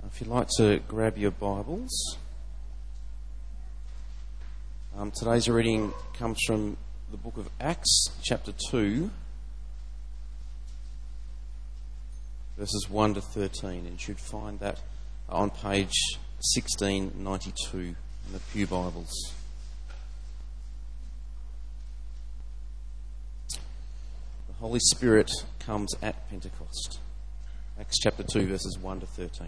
If you'd like to grab your Bibles, today's reading comes from the book of Acts, chapter 2, verses 1 to 13, and you should find that on page 1692 in the Pew Bibles. The Holy Spirit comes at Pentecost. Acts chapter 2, verses 1 to 13.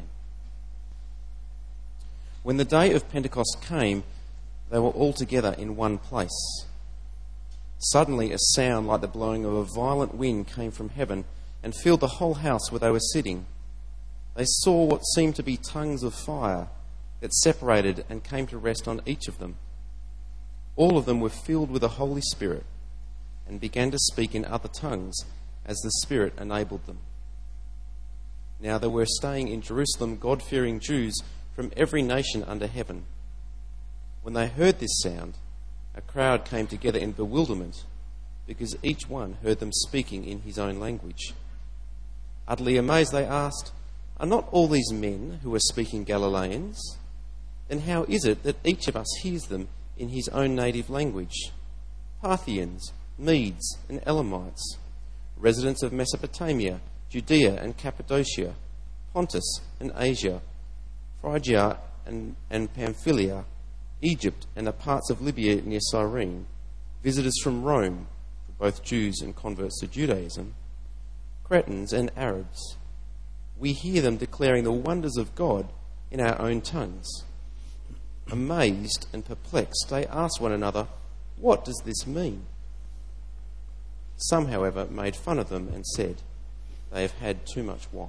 When the day of Pentecost came, they were all together in one place. Suddenly a sound like the blowing of a violent wind came from heaven and filled the whole house where they were sitting. They saw what seemed to be tongues of fire that separated and came to rest on each of them. All of them were filled with the Holy Spirit and began to speak in other tongues as the Spirit enabled them. Now there were staying in Jerusalem God-fearing Jews from every nation under heaven. When they heard this sound, a crowd came together in bewilderment, because each one heard them speaking in his own language. Utterly amazed, they asked, "Are not all these men who are speaking Galileans? Then how is it that each of us hears them in his own native language? Parthians, Medes and Elamites, residents of Mesopotamia, Judea and Cappadocia, Pontus and Asia, Phrygia and Pamphylia, Egypt and the parts of Libya near Cyrene, visitors from Rome, both Jews and converts to Judaism, Cretans and Arabs. We hear them declaring the wonders of God in our own tongues." Amazed and perplexed, they asked one another, "What does this mean?" Some, however, made fun of them and said, "They have had too much wine."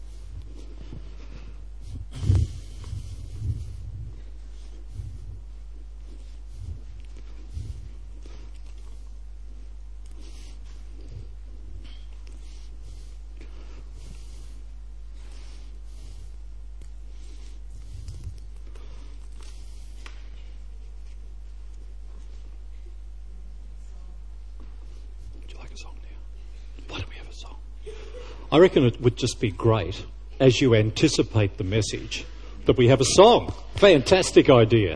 I reckon it would just be great, as you anticipate the message, that we have a song. Fantastic idea.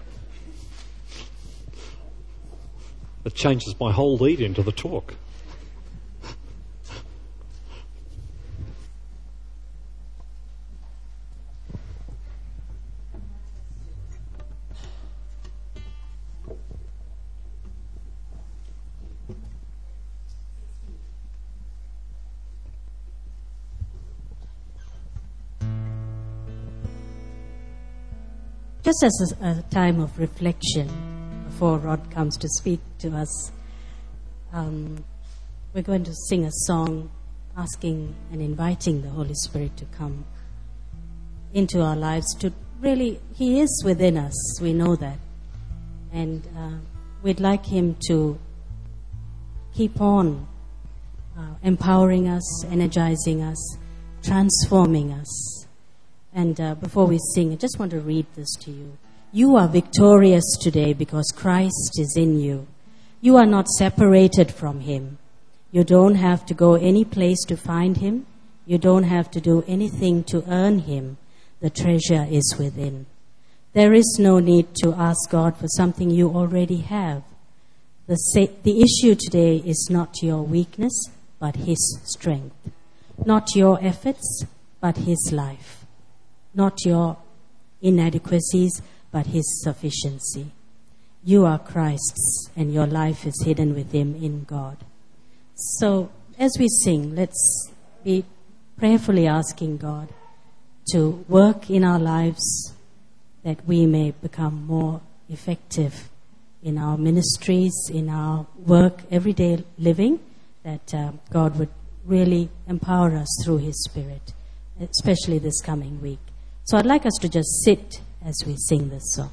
It changes my whole lead into the talk. Just as a time of reflection before Rod comes to speak to us, we're going to sing a song asking and inviting the Holy Spirit to come into our lives. To really, He is within us, we know that. And we'd like Him to keep on empowering us, energizing us, transforming us. And before we sing, I just want to read this to you. You are victorious today because Christ is in you. You are not separated from Him. You don't have to go any place to find Him. You don't have to do anything to earn Him. The treasure is within. There is no need to ask God for something you already have. The issue today is not your weakness, but His strength. Not your efforts, but His life. Not your inadequacies, but His sufficiency. You are Christ's, and your life is hidden with Him in God. So, as we sing, let's be prayerfully asking God to work in our lives that we may become more effective in our ministries, in our work, everyday living, that God would really empower us through His Spirit, especially this coming week. So I'd like us to just sit as we sing this song.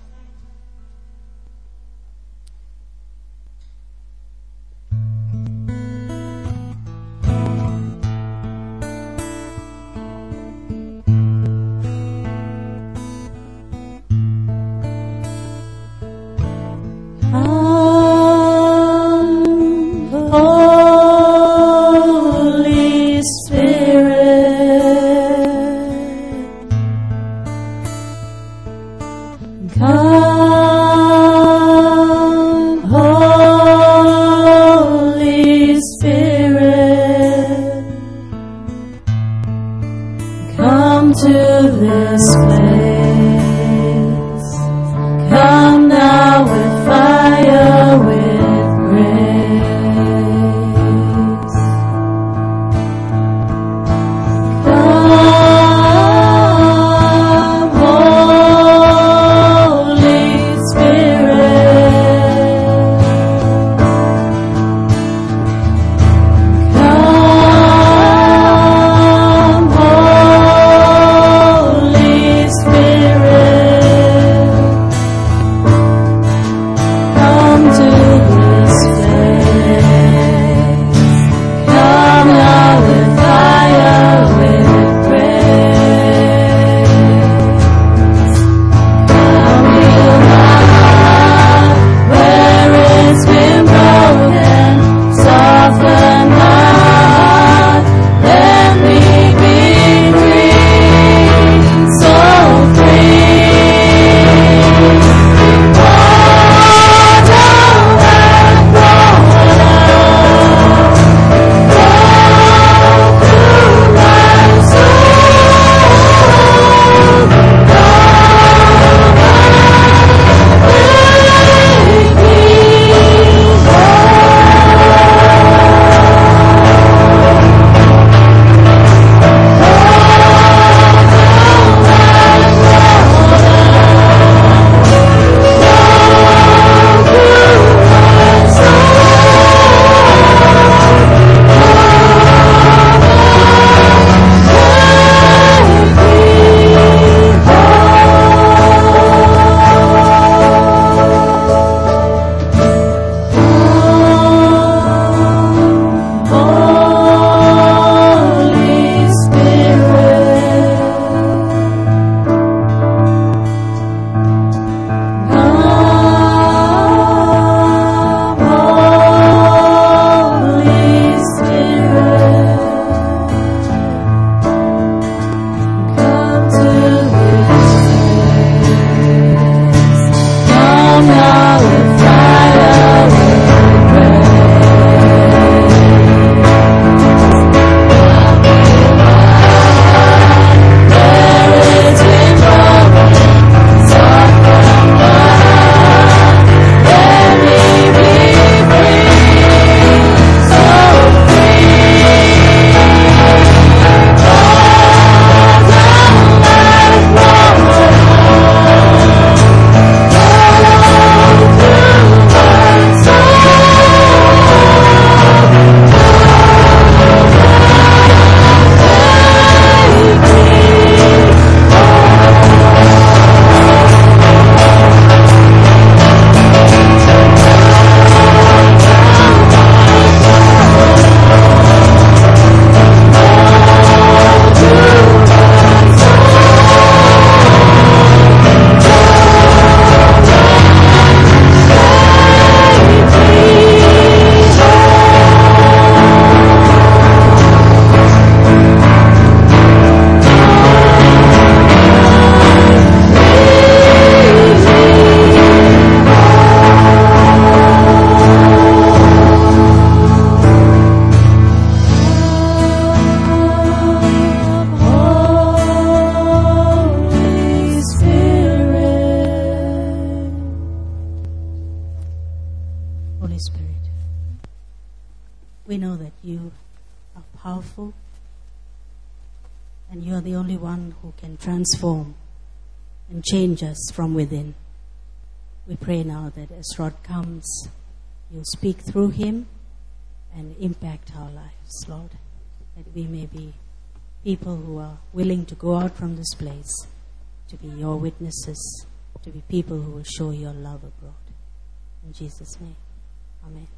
Holy Spirit, Holy Spirit, we know that you are powerful and you are the only one who can transform and change us from within. We pray now that as Rod comes, you'll speak through him and impact our lives, Lord, that we may be people who are willing to go out from this place to be your witnesses, to be people who will show your love abroad. In Jesus' name, amen.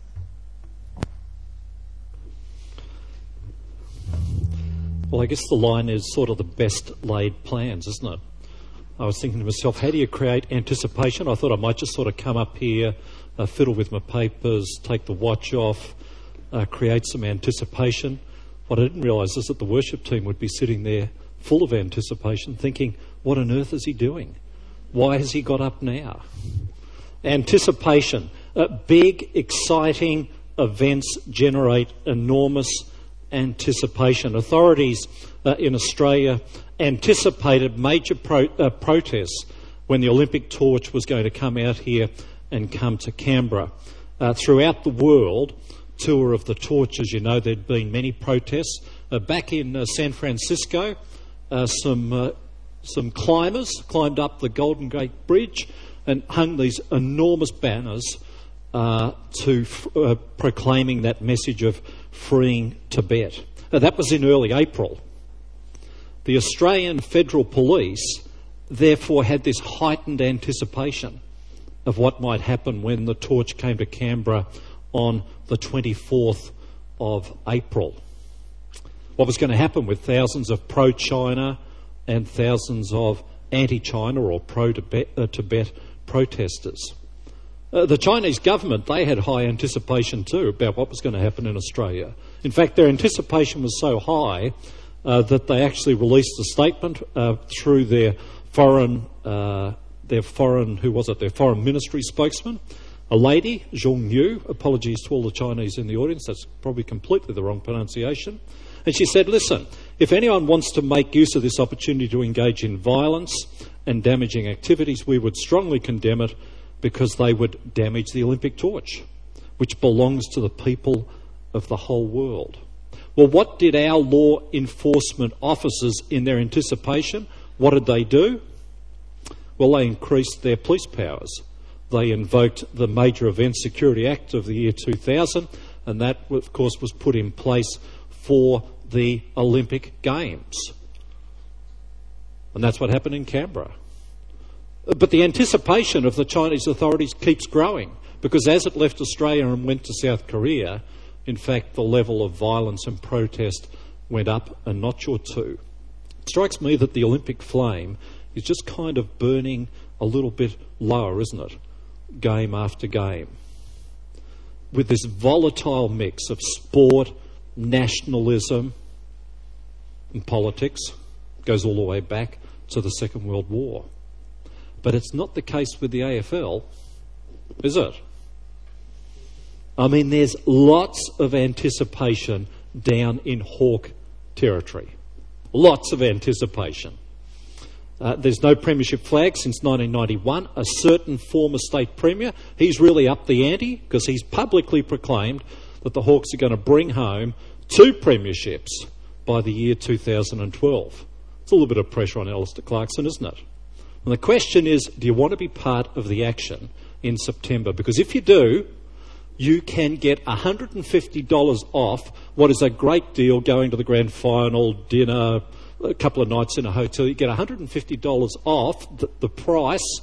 Well, I guess the line is sort of the best laid plans, isn't it? I was thinking to myself, how do you create anticipation? I thought I might just sort of come up here, fiddle with my papers, take the watch off, create some anticipation. What I didn't realise is that the worship team would be sitting there full of anticipation, thinking, what on earth is he doing? Why has he got up now? Anticipation. Big, exciting events generate enormous anticipation. Authorities in Australia anticipated major protests when the Olympic torch was going to come out here and come to Canberra. Throughout the world, tour of the torch, as you know, there'd been many protests. Back in San Francisco, some climbers climbed up the Golden Gate Bridge and hung these enormous banners proclaiming that message of freeing Tibet. That was in early April. The Australian Federal Police therefore had this heightened anticipation of what might happen when the torch came to Canberra on the 24th of April. What was going to happen with thousands of pro-China and thousands of anti-China or pro-Tibet protesters. The Chinese government, they had high anticipation too about what was going to happen in Australia. In fact, their anticipation was so high that they actually released a statement through their foreign ministry spokesman, a lady, Zhong Yu. Apologies to all the Chinese in the audience, that's probably completely the wrong pronunciation. And she said, listen, if anyone wants to make use of this opportunity to engage in violence and damaging activities, we would strongly condemn it because they would damage the Olympic torch, which belongs to the people of the whole world. Well, what did our law enforcement officers in their anticipation, what did they do? Well, they increased their police powers. They invoked the Major Events Security Act of the year 2000, and that, of course, was put in place for the Olympic Games. And that's what happened in Canberra. But the anticipation of the Chinese authorities keeps growing, because as it left Australia and went to South Korea, in fact, the level of violence and protest went up a notch or two. It strikes me that the Olympic flame is just kind of burning a little bit lower, isn't it? Game after game. With this volatile mix of sport, nationalism, and politics, goes all the way back to the Second World War. But it's not the case with the AFL, is it? I mean, there's lots of anticipation down in Hawke territory. Lots of anticipation. There's no premiership flag since 1991. A certain former state premier, he's really upped the ante because he's publicly proclaimed that the Hawks are going to bring home 2 premierships by the year 2012. It's a little bit of pressure on Alistair Clarkson, isn't it? And the question is, do you want to be part of the action in September? Because if you do, you can get $150 off what is a great deal, going to the grand final, dinner, a couple of nights in a hotel. You get $150 off the price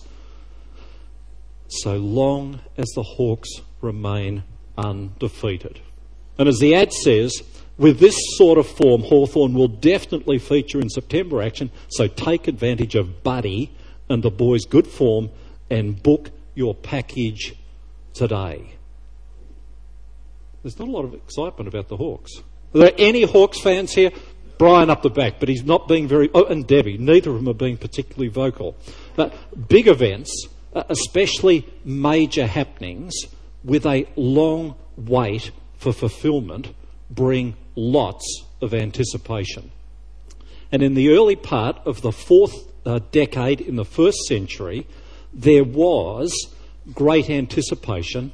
so long as the Hawks remain undefeated. And as the ad says, with this sort of form, Hawthorn will definitely feature in September action, so take advantage of Buddy and the boys' good form and book your package today. There's not a lot of excitement about the Hawks. Are there any Hawks fans here? Brian up the back, but he's not being very... Oh, and Debbie. Neither of them are being particularly vocal. But big events, especially major happenings, with a long wait for fulfilment, bring lots of anticipation. And in the early part of the 4th decade in the 1st century, there was great anticipation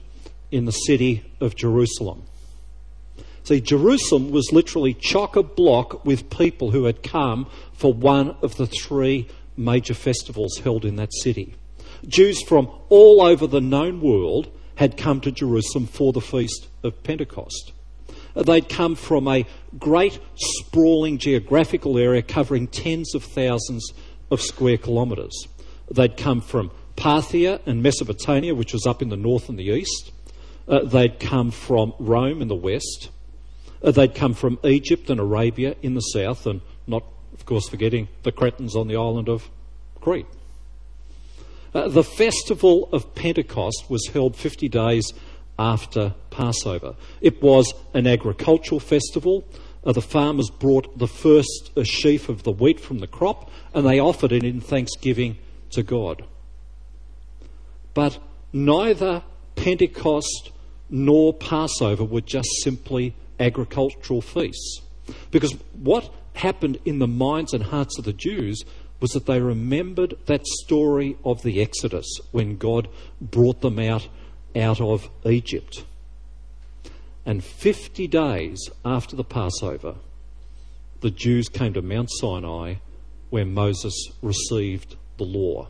in the city of Jerusalem. See, Jerusalem was literally chock-a-block with people who had come for one of the three major festivals held in that city. Jews from all over the known world had come to Jerusalem for the Feast of Pentecost. They'd come from a great sprawling geographical area covering tens of thousands of square kilometres. They'd come from Parthia and Mesopotamia, which was up in the north and the east. They'd come from Rome in the west. They'd come from Egypt and Arabia in the south, and not, of course, forgetting the Cretans on the island of Crete. The festival of Pentecost was held 50 days after Passover. It was an agricultural festival. The farmers brought the first sheaf of the wheat from the crop, and they offered it in thanksgiving to God. But neither Pentecost nor Passover were just simply agricultural feasts. Because what happened in the minds and hearts of the Jews was that they remembered that story of the Exodus when God brought them out of Egypt. And 50 days after the Passover, the Jews came to Mount Sinai where Moses received the law.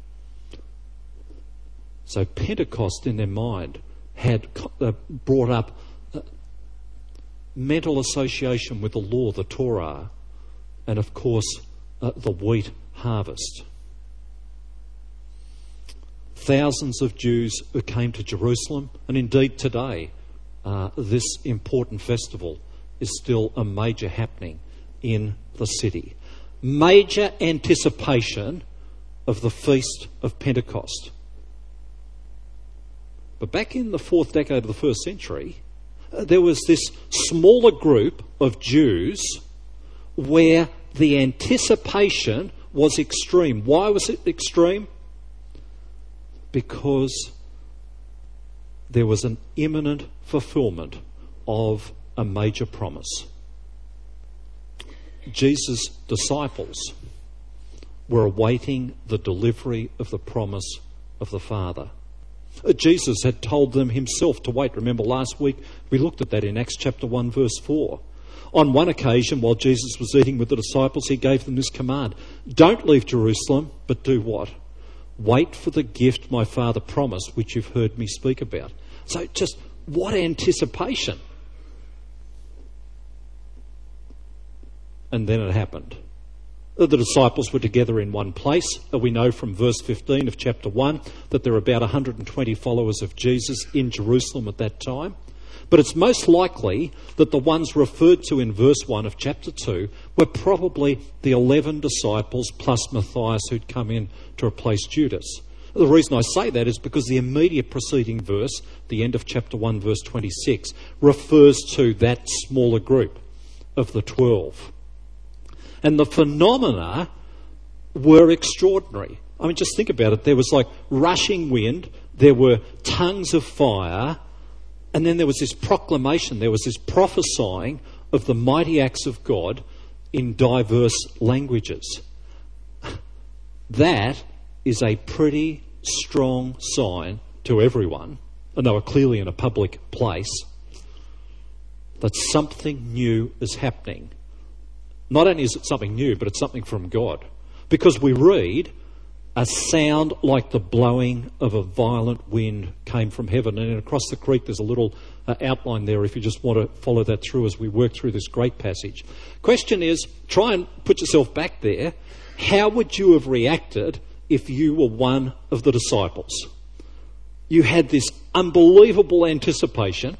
So Pentecost in their mind had brought up mental association with the law, the Torah, and of course the wheat harvest. Thousands of Jews who came to Jerusalem, and indeed today this important festival is still a major happening in the city. Major anticipation of the Feast of Pentecost. But back in the 4th decade of the 1st century, there was this smaller group of Jews where the anticipation was extreme. Why was it extreme? Because there was an imminent fulfillment of a major promise. Jesus' disciples were awaiting the delivery of the promise of the Father. Jesus had told them himself to wait. Remember last week we looked at that in Acts chapter 1 verse 4. On one occasion, while Jesus was eating with the disciples, he gave them this command: don't leave Jerusalem, but do what? Wait for the gift my Father promised, which you've heard me speak about. So just what anticipation. And then it happened. The disciples were together in one place. We know from verse 15 of chapter 1 that there were about 120 followers of Jesus in Jerusalem at that time. But it's most likely that the ones referred to in verse 1 of chapter 2 were probably the 11 disciples plus Matthias who'd come in to replace Judas. The reason I say that is because the immediate preceding verse, the end of chapter 1 verse 26, refers to that smaller group of the 12. And the phenomena were extraordinary. I mean, just think about it. There was like rushing wind, there were tongues of fire, and then there was this proclamation, there was this prophesying of the mighty acts of God in diverse languages. That is a pretty strong sign to everyone, and they were clearly in a public place, that something new is happening. Not only is it something new, but it's something from God. Because we read, a sound like the blowing of a violent wind came from heaven. And across the creek there's a little outline there if you just want to follow that through as we work through this great passage. Question is, try and put yourself back there. How would you have reacted if you were one of the disciples? You had this unbelievable anticipation.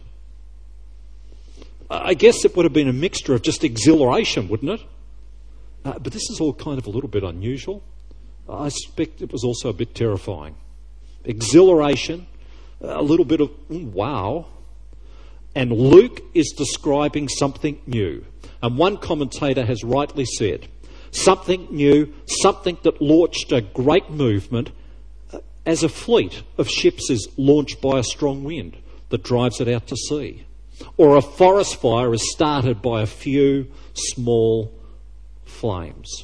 I guess it would have been a mixture of just exhilaration, wouldn't it? But this is all kind of a little bit unusual. I suspect it was also a bit terrifying. Exhilaration, a little bit of wow. And Luke is describing something new. And one commentator has rightly said, something new, something that launched a great movement as a fleet of ships is launched by a strong wind that drives it out to sea. Or a forest fire is started by a few small flames.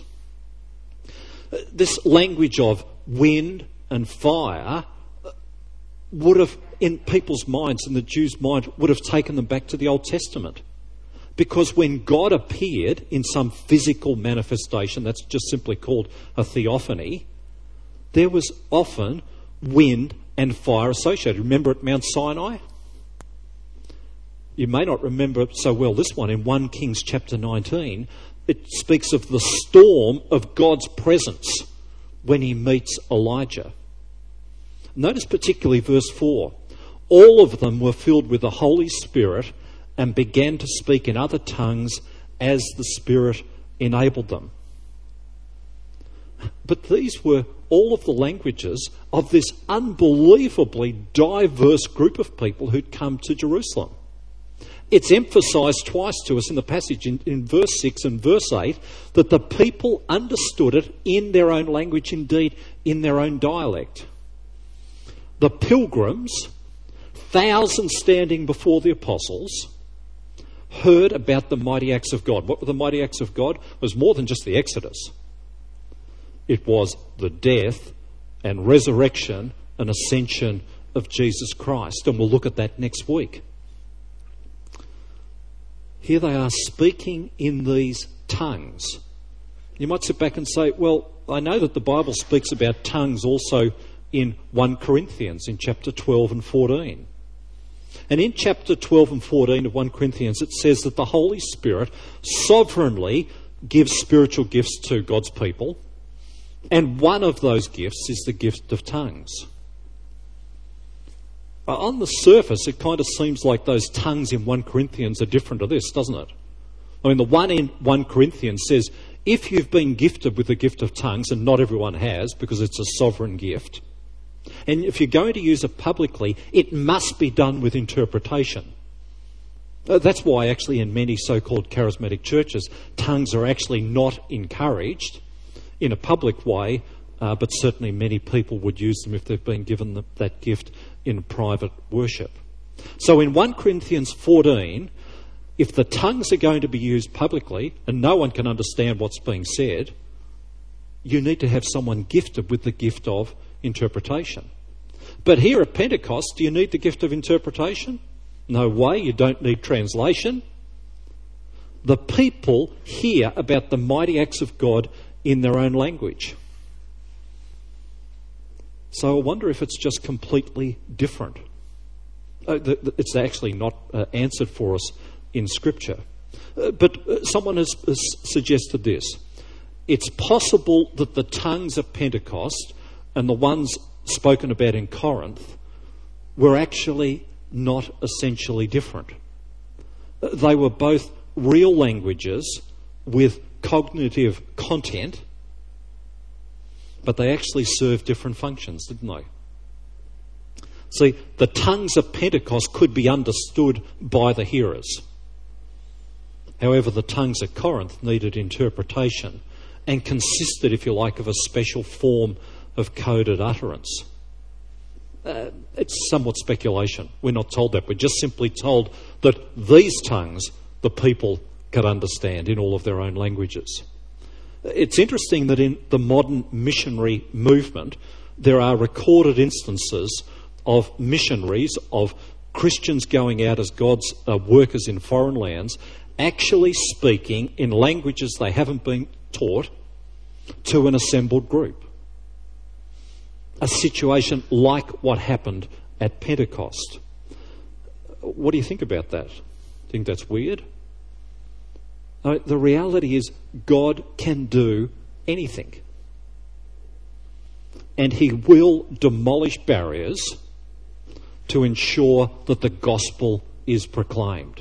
This language of wind and fire would have in people's minds, in the Jews' mind, would have taken them back to the Old Testament. Because when God appeared in some physical manifestation, that's just simply called a theophany, there was often wind and fire associated. Remember at Mount Sinai? You may not remember so well this one. In 1 Kings chapter 19, it speaks of the storm of God's presence when he meets Elijah. Notice particularly verse 4. All of them were filled with the Holy Spirit and began to speak in other tongues as the Spirit enabled them. But these were all of the languages of this unbelievably diverse group of people who'd come to Jerusalem. It's emphasised twice to us in the passage in verse 6 and verse 8 that the people understood it in their own language, indeed in their own dialect. The pilgrims, thousands standing before the apostles, heard about the mighty acts of God. What were the mighty acts of God? It was more than just the Exodus. It was the death and resurrection and ascension of Jesus Christ. And we'll look at that next week. Here they are speaking in these tongues. You might sit back and say, well, I know that the Bible speaks about tongues also in 1 Corinthians in chapter 12 and 14. And in chapter 12 and 14 of 1 Corinthians, it says that the Holy Spirit sovereignly gives spiritual gifts to God's people. And one of those gifts is the gift of tongues. On the surface, it kind of seems like those tongues in 1 Corinthians are different to this, doesn't it? I mean, the one in 1 Corinthians says, if you've been gifted with the gift of tongues, and not everyone has because it's a sovereign gift, and if you're going to use it publicly, it must be done with interpretation. That's why actually in many so-called charismatic churches, tongues are actually not encouraged in a public way, but certainly many people would use them if they've been given that gift in private worship. So in 1 Corinthians 14, if the tongues are going to be used publicly and no one can understand what's being said, you need to have someone gifted with the gift of interpretation. But here at Pentecost, do you need the gift of interpretation? No way, you don't need translation. The people hear about the mighty acts of God in their own language. So I wonder if it's just completely different. It's actually not answered for us in Scripture. But someone has suggested this. It's possible that the tongues of Pentecost and the ones spoken about in Corinth were actually not essentially different. They were both real languages with cognitive content, but they actually served different functions, didn't they? See, the tongues of Pentecost could be understood by the hearers. However, the tongues at Corinth needed interpretation and consisted, if you like, of a special form of coded utterance. It's somewhat speculation. We're not told that. We're just simply told that these tongues the people could understand in all of their own languages. It's interesting that in the modern missionary movement, there are recorded instances of missionaries, of Christians going out as God's workers in foreign lands, actually speaking in languages they haven't been taught to an assembled group. A situation like what happened at Pentecost. What do you think about that? Think that's weird? The reality is God can do anything. And he will demolish barriers to ensure that the gospel is proclaimed.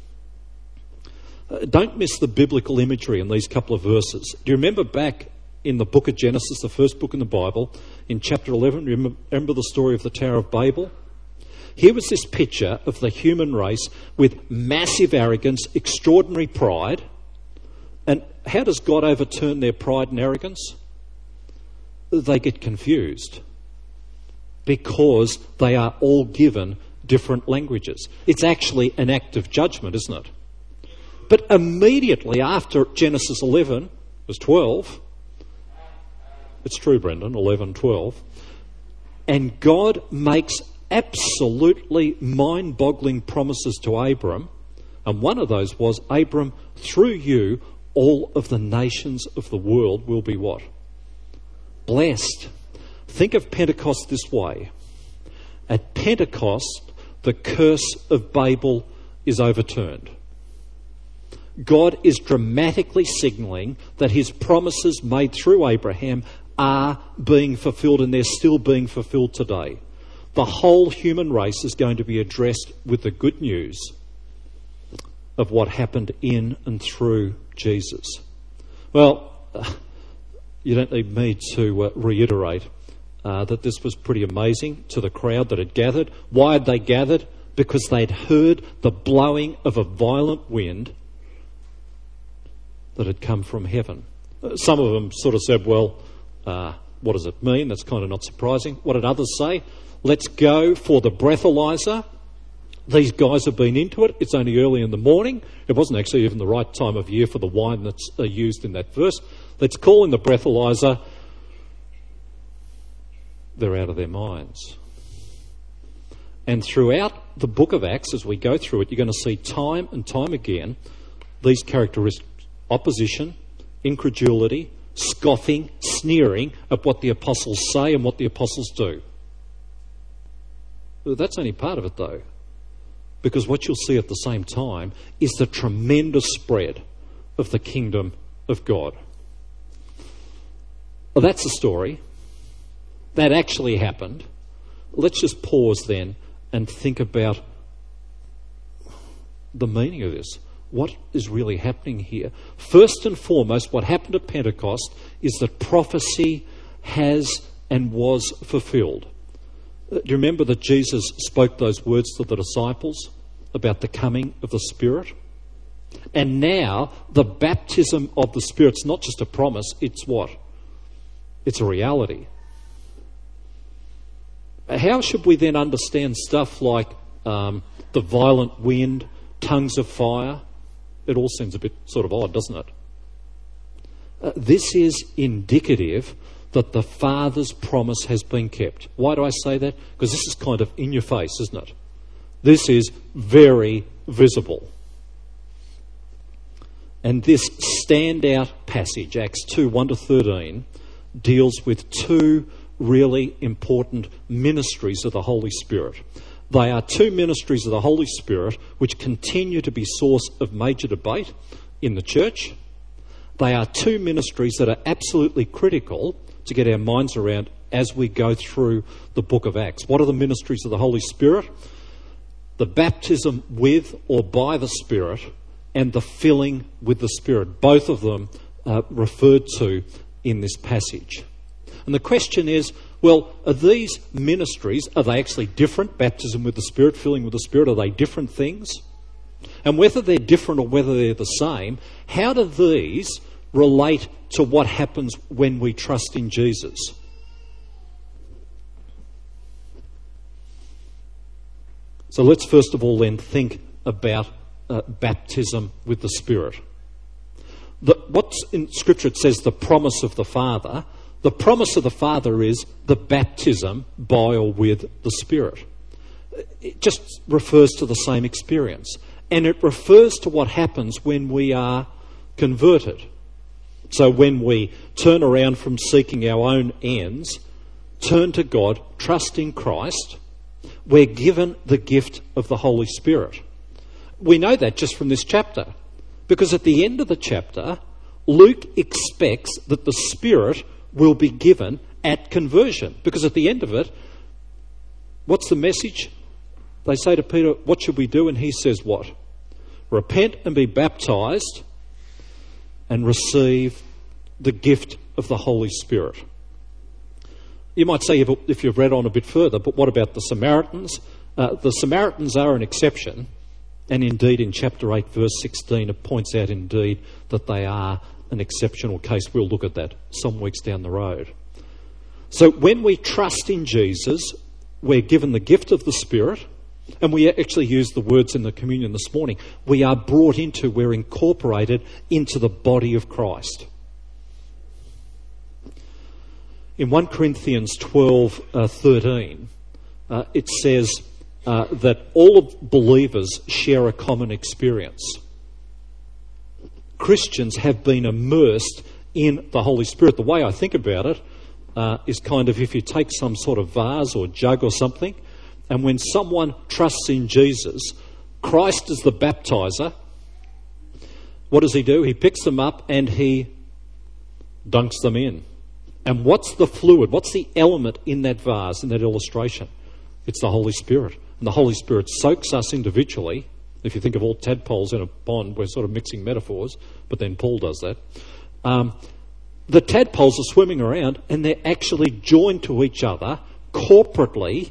Don't miss the biblical imagery in these couple of verses. Do you remember back in the book of Genesis, the first book in the Bible, in chapter 11, remember the story of the Tower of Babel? Here was this picture of the human race with massive arrogance, extraordinary pride. And how does God overturn their pride and arrogance? They get confused because they are all given different languages. It's actually an act of judgment, isn't it? But immediately after Genesis 11, verse 12, it's true, Brendan, 11, 12, and God makes absolutely mind-boggling promises to Abram, and one of those was, Abram, through you, all of the nations of the world will be what? Blessed. Think of Pentecost this way. At Pentecost, the curse of Babel is overturned. God is dramatically signalling that his promises made through Abraham are being fulfilled, and they're still being fulfilled today. The whole human race is going to be addressed with the good news of what happened in and through Jesus. Well, you don't need me to reiterate that this was pretty amazing to the crowd that had gathered. Why had they gathered? Because they'd heard the blowing of a violent wind that had come from heaven. Some of them sort of said, well, what does it mean? That's kind of not surprising. What did others say? Let's go for the breathalyzer. These guys have been into it. It's only early in the morning. It wasn't actually even the right time of year for the wine that's used in that verse. Let's call in the breathalyzer. They're out of their minds. And throughout the book of Acts, as we go through it, you're going to see time and time again these characteristics: opposition, incredulity, scoffing, sneering at what the apostles say and what the apostles do. That's only part of it, though, because what you'll see at the same time is the tremendous spread of the kingdom of God. Well, that's the story. That actually happened. Let's just pause then and think about the meaning of this. What is really happening here? First and foremost, what happened at Pentecost is that prophecy has and was fulfilled. Do you remember that Jesus spoke those words to the disciples about the coming of the Spirit? And now the baptism of the Spirit's not just a promise, it's what? It's a reality. How should we then understand stuff like the violent wind, tongues of fire? It all seems a bit sort of odd, doesn't it? This is indicative that the Father's promise has been kept. Why do I say that? Because this is kind of in your face, isn't it? This is very visible. And this standout passage, Acts 2, 1-13, deals with two really important ministries of the Holy Spirit. They are two ministries of the Holy Spirit which continue to be source of major debate in the church. They are two ministries that are absolutely critical to get our minds around as we go through the book of Acts. What are the ministries of the Holy Spirit? The baptism with or by the Spirit and the filling with the Spirit. Both of them referred to in this passage. And the question is, well, are these ministries, are they actually different? Baptism with the Spirit, filling with the Spirit, are they different things? And whether they're different or whether they're the same, how do these relate to what happens when we trust in Jesus? So let's first of all then think about baptism with the Spirit. What's in Scripture, it says the promise of the Father. The promise of the Father is the baptism by or with the Spirit. It just refers to the same experience. And it refers to what happens when we are converted. So when we turn around from seeking our own ends, turn to God, trust in Christ, we're given the gift of the Holy Spirit. We know that just from this chapter, because at the end of the chapter, Luke expects that the Spirit will be given at conversion. Because at the end of it, what's the message? They say to Peter, what should we do? And he says what? Repent and be baptised and receive the gift of the Holy Spirit. You might say, if you've read on a bit further, but what about the Samaritans? The Samaritans are an exception. And indeed, in chapter 8, verse 16, it points out indeed that they are an exceptional case. We'll look at that some weeks down the road. So when we trust in Jesus, we're given the gift of the Spirit, and we actually use the words in the communion this morning. We are brought into, we're incorporated into the body of Christ. In 1 Corinthians 12:13, it says that all of believers share a common experience. Christians have been immersed in the Holy Spirit. The way I think about it is kind of if you take some sort of vase or jug or something, and when someone trusts in Jesus, Christ is the baptizer. What does he do? He picks them up and he dunks them in. And what's the fluid? What's the element in that vase, in that illustration? It's the Holy Spirit. And the Holy Spirit soaks us individually. If you think of all tadpoles in a pond, we're sort of mixing metaphors, but then Paul does that. The tadpoles are swimming around and they're actually joined to each other corporately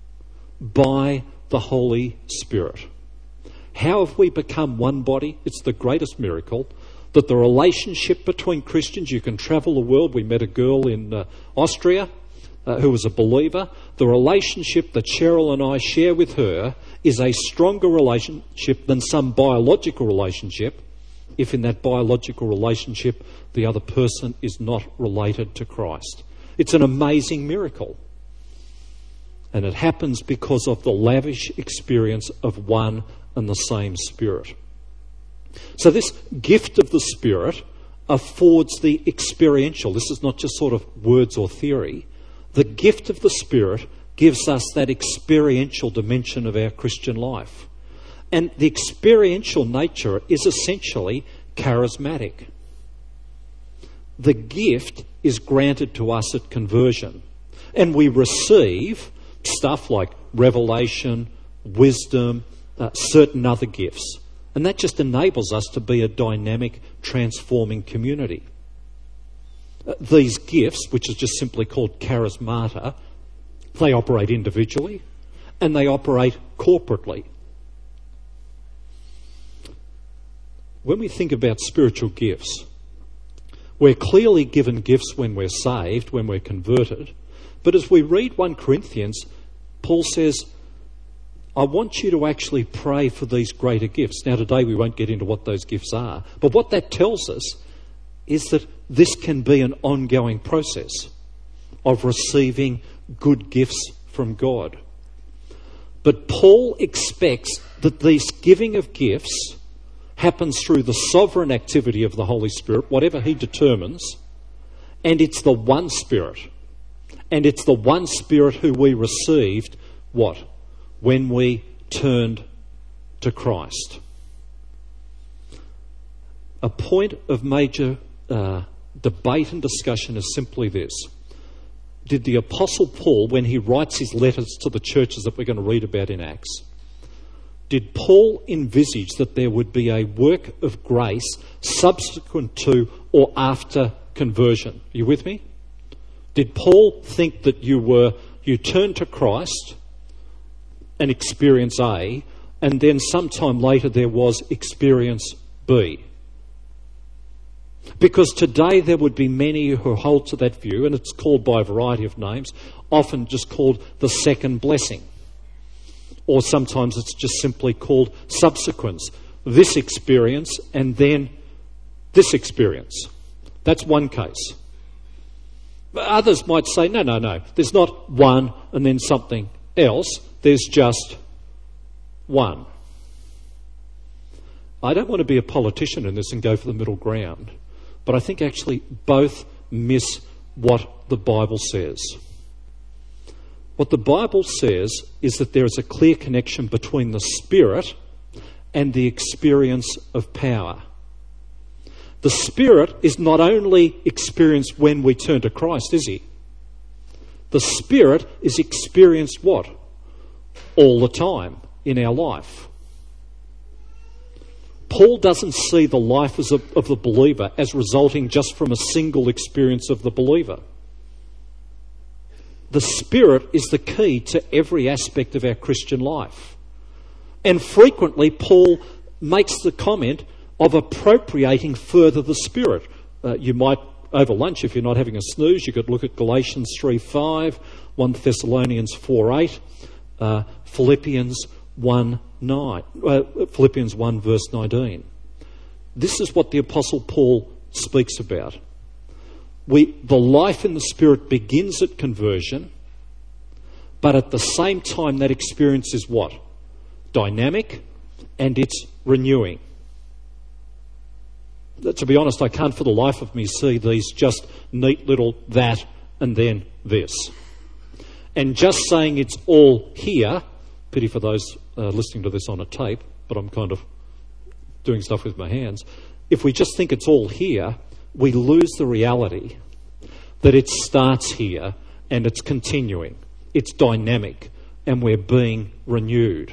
by the Holy Spirit. How have we become one body? It's the greatest miracle. That the relationship between Christians, you can travel the world. We met a girl in Austria who was a believer. The relationship that Cheryl and I share with her is a stronger relationship than some biological relationship, if in that biological relationship the other person is not related to Christ. It's an amazing miracle. And it happens because of the lavish experience of one and the same Spirit. So this gift of the Spirit affords the experiential. This is not just sort of words or theory. The gift of the Spirit gives us that experiential dimension of our Christian life. And the experiential nature is essentially charismatic. The gift is granted to us at conversion. And we receive stuff like revelation, wisdom, certain other gifts. And that just enables us to be a dynamic, transforming community. These gifts, which is just simply called charismata, they operate individually and they operate corporately. When we think about spiritual gifts, we're clearly given gifts when we're saved, when we're converted. But as we read 1 Corinthians, Paul says, I want you to actually pray for these greater gifts. Now today we won't get into what those gifts are, but what that tells us is that this can be an ongoing process of receiving good gifts from God. But Paul expects that this giving of gifts happens through the sovereign activity of the Holy Spirit, whatever he determines, and it's the one Spirit. And it's the one Spirit who we received, what? When we turned to Christ. A point of major debate and discussion is simply this. Did the Apostle Paul, when he writes his letters to the churches that we're going to read about in Acts, did Paul envisage that there would be a work of grace subsequent to or after conversion? Are you with me? Did Paul think that you turned to Christ and experience A, and then sometime later there was experience B? Because today there would be many who hold to that view, and it's called by a variety of names, often just called the second blessing. Or sometimes it's just simply called subsequence. This experience and then this experience. That's one case. But others might say, no. There's not one and then something else. There's just one. I don't want to be a politician in this and go for the middle ground. But I think actually both miss what the Bible says. What the Bible says is that there is a clear connection between the Spirit and the experience of power. The Spirit is not only experienced when we turn to Christ, is he? The Spirit is experienced what? All the time in our life. Paul doesn't see the life of the believer as resulting just from a single experience of the believer. The Spirit is the key to every aspect of our Christian life. And frequently Paul makes the comment of appropriating further the Spirit. You might, over lunch, if you're not having a snooze, you could look at Galatians 3:5, 1 Thessalonians 4:8, Philippians 1:9, Philippians 1 verse 19. This is what the Apostle Paul speaks about. The life in the Spirit begins at conversion, But at the same time, that experience is what? Dynamic, and it's renewing. To be honest, I can't for the life of me see these just neat little that and then this. And just saying it's all here, pity for those listening to this on a tape, but I'm kind of doing stuff with my hands. If we just think it's all here, we lose the reality that it starts here and it's continuing. It's dynamic and we're being renewed.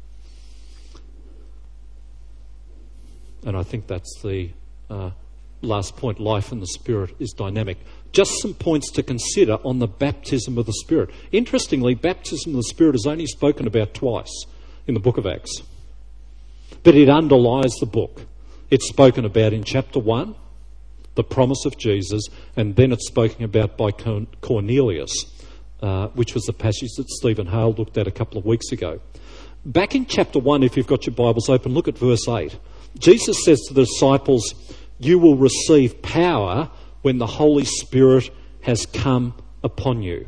And I think that's the last point. Life in the Spirit is dynamic. Just some points to consider on the baptism of the Spirit. Interestingly, baptism of the Spirit is only spoken about twice in the book of Acts. But it underlies the book. It's spoken about in chapter 1, the promise of Jesus, and then it's spoken about by Cornelius, which was the passage that Stephen Hale looked at a couple of weeks ago. Back in chapter 1, if you've got your Bibles open, look at verse 8. Jesus says to the disciples, "You will receive power when the Holy Spirit has come upon you."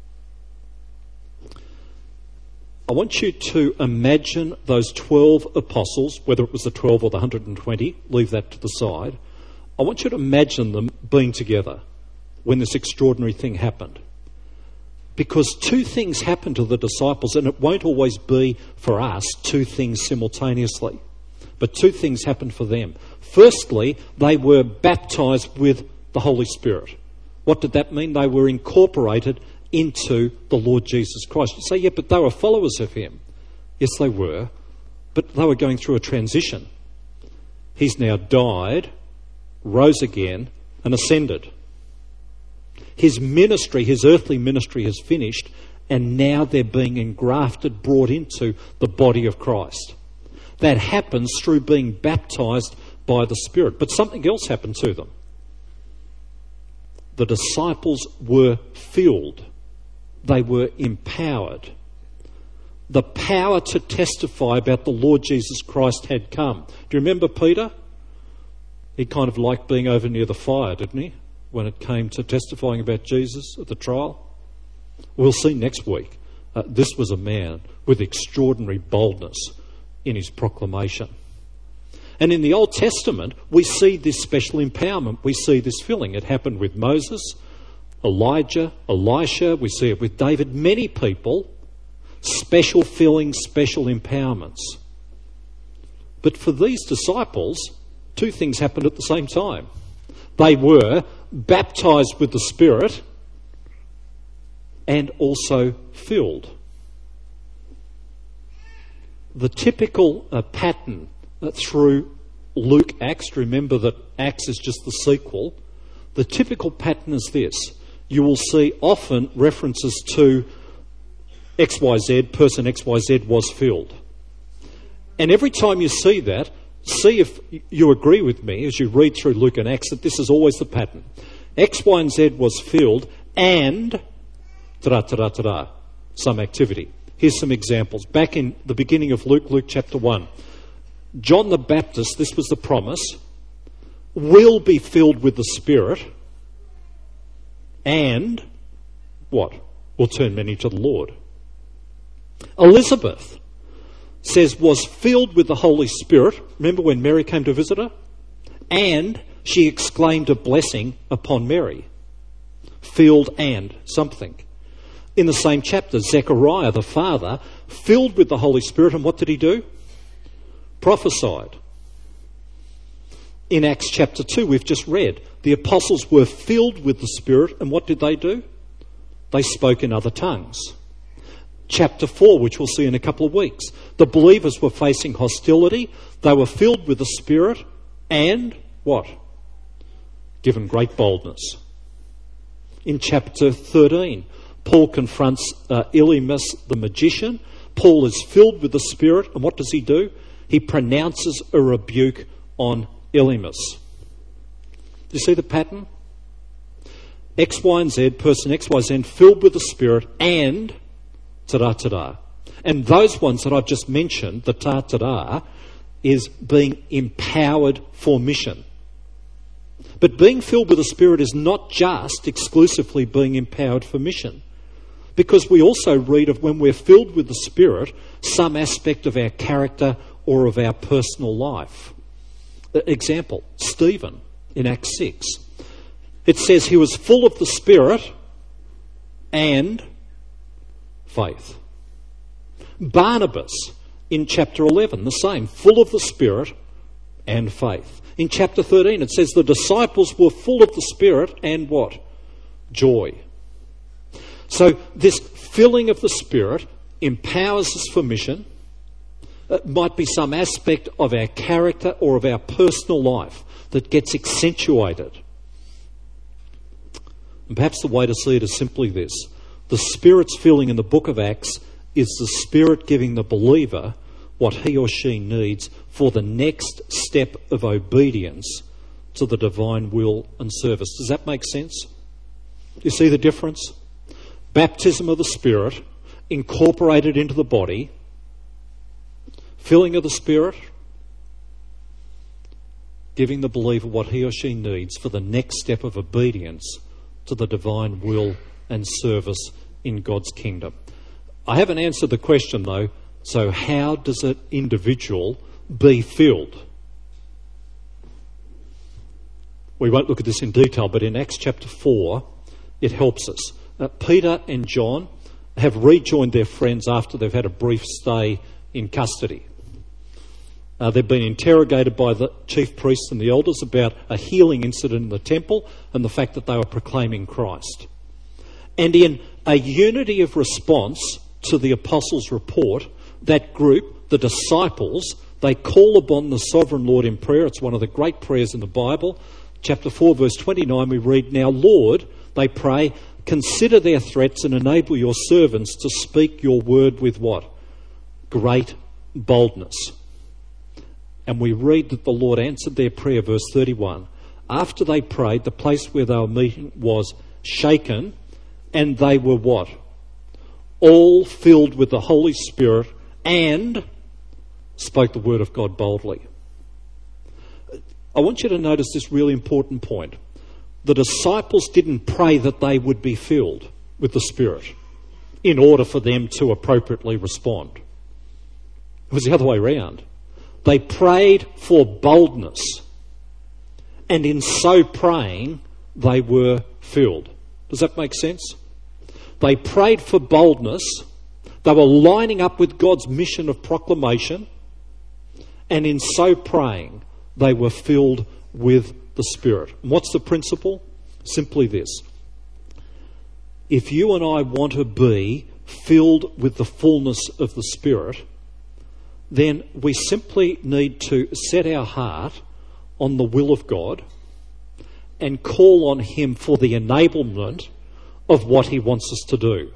I want you to imagine those 12 apostles, whether it was the 12 or the 120, leave that to the side. I want you to imagine them being together when this extraordinary thing happened. Because two things happened to the disciples, and it won't always be for us two things simultaneously. But two things happened for them. Firstly, they were baptised with the Holy Spirit. What did that mean? They were incorporated into the Lord Jesus Christ. You say, yeah, but they were followers of him. Yes, they were, but they were going through a transition. He's now died, rose again, and ascended. His ministry, his earthly ministry has finished, and now they're being engrafted, brought into the body of Christ. That happens through being baptised by the Spirit. But something else happened to them. The disciples were filled. They were empowered. The power to testify about the Lord Jesus Christ had come. Do you remember Peter? He kind of liked being over near the fire, didn't he? When it came to testifying about Jesus at the trial. We'll see next week. This was a man with extraordinary boldness in his proclamation. And in the Old Testament, we see this special empowerment. We see this filling. It happened with Moses, Elijah, Elisha. We see it with David. Many people, special fillings, special empowerments. But for these disciples, two things happened at the same time. They were baptised with the Spirit and also filled. The typical pattern through Luke Acts, remember that Acts is just the sequel, the typical pattern is this. You will see often references to XYZ, person XYZ was filled. And every time you see that, see if you agree with me as you read through Luke and Acts that this is always the pattern. X, Y and Z was filled and some activity. Here's some examples. Back in the beginning of Luke chapter 1, John the Baptist, this was the promise, will be filled with the Spirit and what? Will turn many to the Lord. Elizabeth says was filled with the Holy Spirit. Remember when Mary came to visit her? And she exclaimed a blessing upon Mary. Filled and something. In the same chapter, Zechariah, the father, filled with the Holy Spirit, and what did he do? Prophesied. In Acts chapter 2, we've just read, the apostles were filled with the Spirit, and what did they do? They spoke in other tongues. Chapter 4, which we'll see in a couple of weeks, the believers were facing hostility. They were filled with the Spirit and what? Given great boldness. In chapter 13, Paul confronts Elymas the magician. Paul is filled with the Spirit, and what does he do? He pronounces a rebuke on Elymas. Do you see the pattern? X, Y and Z, person X, Y, Z, filled with the Spirit and ta-da. And those ones that I've just mentioned, the ta-da, is being empowered for mission. But being filled with the Spirit is not just exclusively being empowered for mission. because we also read of when we're filled with the Spirit, some aspect of our character or of our personal life. Example, Stephen in Acts 6. It says he was full of the Spirit and faith. Barnabas in chapter 11, the same, full of the Spirit and faith. In chapter 13, it says the disciples were full of the Spirit and what? Joy. So this filling of the Spirit empowers us for mission. It might be some aspect of our character or of our personal life that gets accentuated. And perhaps the way to see it is simply this. The Spirit's filling in the book of Acts is the Spirit giving the believer what he or she needs for the next step of obedience to the divine will and service. Does that make sense? You see the difference? Baptism of the Spirit incorporated into the body, filling of the Spirit, giving the believer what he or she needs for the next step of obedience to the divine will and service in God's kingdom. I haven't answered the question though, so how does an individual be filled? We won't look at this in detail, but in Acts chapter 4, it helps us. Peter and John have rejoined their friends after they've had a brief stay in custody. They've been interrogated by the chief priests and the elders about a healing incident in the temple and the fact that they were proclaiming Christ. And in a unity of response to the apostles' report, that group, the disciples, they call upon the sovereign Lord in prayer. It's one of the great prayers in the Bible. Chapter 4, verse 29, we read, "Now, Lord," they pray, "consider their threats and enable your servants to speak your word with" what? Great boldness. And we read that the Lord answered their prayer, verse 31. After they prayed, the place where they were meeting was shaken, and they were what? All filled with the Holy Spirit and spoke the word of God boldly. I want you to notice this really important point. The disciples didn't pray that they would be filled with the Spirit in order for them to appropriately respond. It was the other way around. They prayed for boldness, and in so praying, they were filled. Does that make sense? They prayed for boldness. They were lining up with God's mission of proclamation, and in so praying, they were filled with the Spirit. And what's the principle? Simply this. If you and I want to be filled with the fullness of the Spirit, then we simply need to set our heart on the will of God and call on Him for the enablement of what He wants us to do.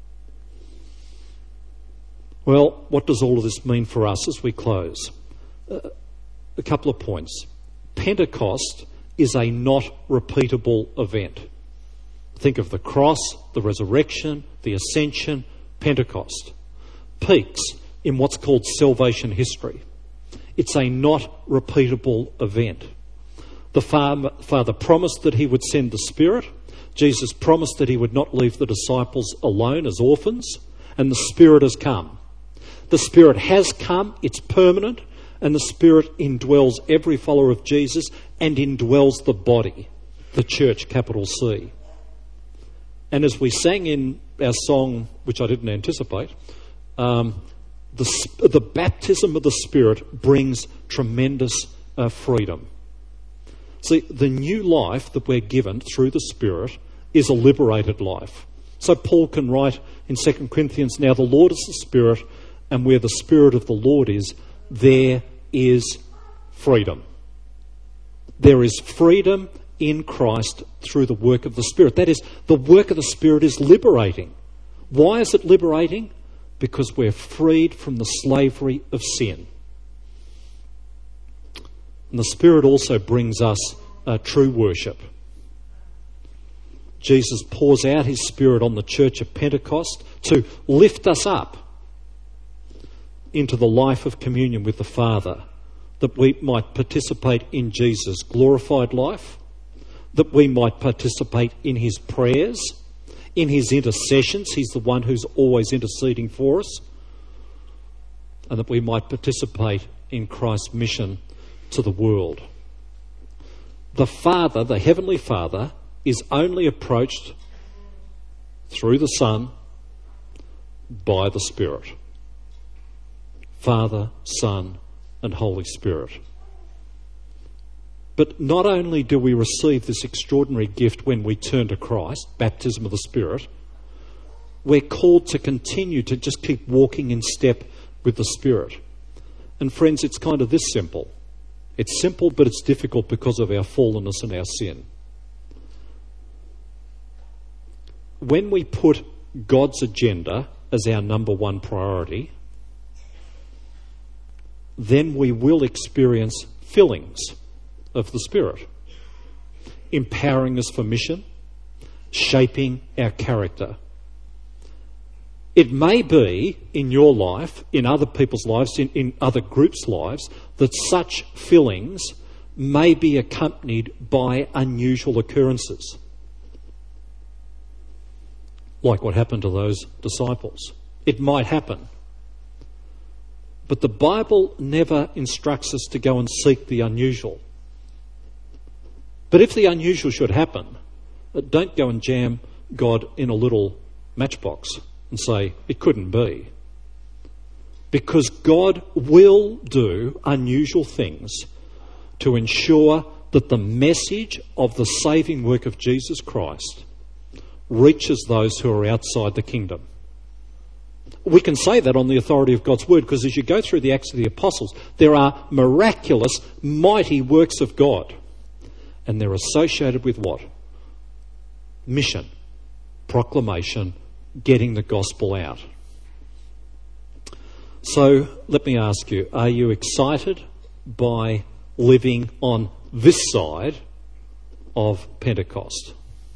Well, what does all of this mean for us as we close? A couple of points. Pentecost is a not repeatable event. Think of the cross, the resurrection, the ascension, Pentecost. Peaks in what's called salvation history. It's a not repeatable event. The Father promised that He would send the Spirit. Jesus promised that He would not leave the disciples alone as orphans, and the Spirit has come. The Spirit has come, it's permanent, and the Spirit indwells every follower of Jesus and indwells the body, the church, capital C. And as we sang in our song, which I didn't anticipate, the baptism of the Spirit brings tremendous freedom. See, the new life that we're given through the Spirit is a liberated life. So Paul can write in 2 Corinthians, "Now the Lord is the Spirit, and where the Spirit of the Lord is, there is freedom." There is freedom in Christ through the work of the Spirit. That is, the work of the Spirit is liberating. Why is it liberating? Because we're freed from the slavery of sin. And the Spirit also brings us true worship. Jesus pours out His Spirit on the church of Pentecost to lift us up into the life of communion with the Father, that we might participate in Jesus' glorified life, that we might participate in His prayers, in his intercessions. He's the one who's always interceding for us. And that we might participate in Christ's mission to the world. The Father, the Heavenly Father, is only approached through the Son by the Spirit. Father, Son, and Holy Spirit. But not only do we receive this extraordinary gift when we turn to Christ, baptism of the Spirit, we're called to continue to just keep walking in step with the Spirit. And friends, it's kind of this simple. It's simple, but it's difficult because of our fallenness and our sin. When we put God's agenda as our number one priority, then we will experience fillings of the Spirit, empowering us for mission, shaping our character. It may be in your life, in other people's lives, in other groups' lives, that such fillings may be accompanied by unusual occurrences, like what happened to those disciples. It might happen. But the Bible never instructs us to go and seek the unusual. But if the unusual should happen, don't go and jam God in a little matchbox and say, it couldn't be. Because God will do unusual things to ensure that the message of the saving work of Jesus Christ reaches those who are outside the kingdom. We can say that on the authority of God's word, because as you go through the Acts of the Apostles, there are miraculous, mighty works of God. And they're associated with what? Mission, proclamation, getting the gospel out. So let me ask you, are you excited by living on this side of Pentecost?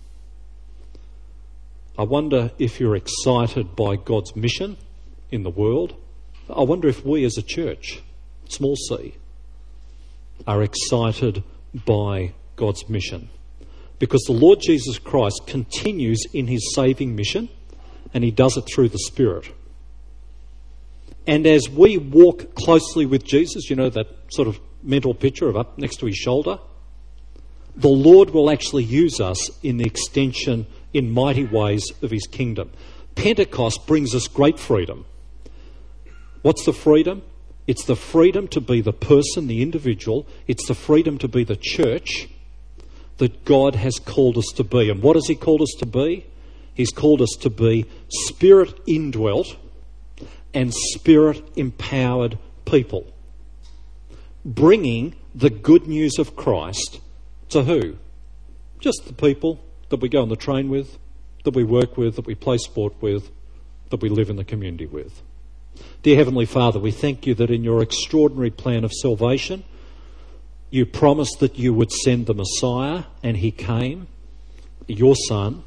I wonder if you're excited by God's mission in the world. I wonder if we as a church, small c, are excited by God's mission. Because the Lord Jesus Christ continues in his saving mission, and he does it through the Spirit. And as we walk closely with Jesus, you know, that sort of mental picture of up next to his shoulder, the Lord will actually use us in the extension in mighty ways of his kingdom. Pentecost brings us great freedom. What's the freedom? It's the freedom to be the person, the individual. It's the freedom to be the church that God has called us to be. And what has he called us to be? He's called us to be Spirit indwelt and Spirit empowered people, bringing the good news of Christ to who? Just the people that we go on the train with, that we work with, that we play sport with, that we live in the community with. Dear Heavenly Father, we thank you that in your extraordinary plan of salvation, you promised that you would send the Messiah, and he came, your Son.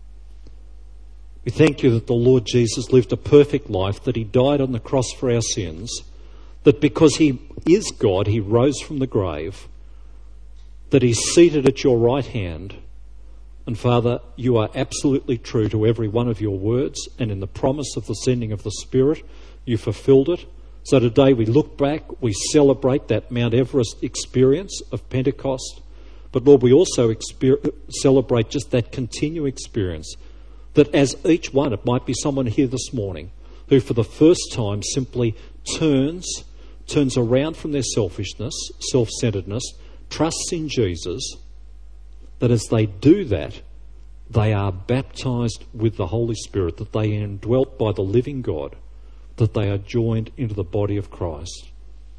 We thank you that the Lord Jesus lived a perfect life, that he died on the cross for our sins, that because he is God, he rose from the grave, that he's seated at your right hand. And Father, you are absolutely true to every one of your words, and in the promise of the sending of the Spirit, you fulfilled it. So today we look back, we celebrate that Mount Everest experience of Pentecost, but Lord, we also celebrate just that continuing experience, that as each one, it might be someone here this morning who for the first time simply turns around from their selfishness, self-centeredness, trusts in Jesus, that as they do that, they are baptised with the Holy Spirit, that they are indwelt by the living God, that they are joined into the body of Christ.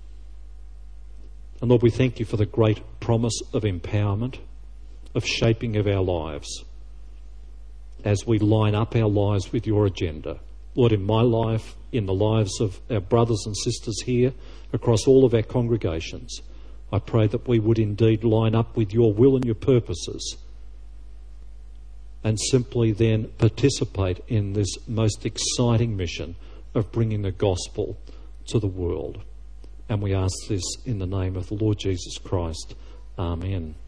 And Lord, we thank you for the great promise of empowerment, of shaping of our lives, as we line up our lives with your agenda. Lord, in my life, in the lives of our brothers and sisters here, across all of our congregations, I pray that we would indeed line up with your will and your purposes, and simply then participate in this most exciting mission of bringing the gospel to the world. And we ask this in the name of the Lord Jesus Christ. Amen.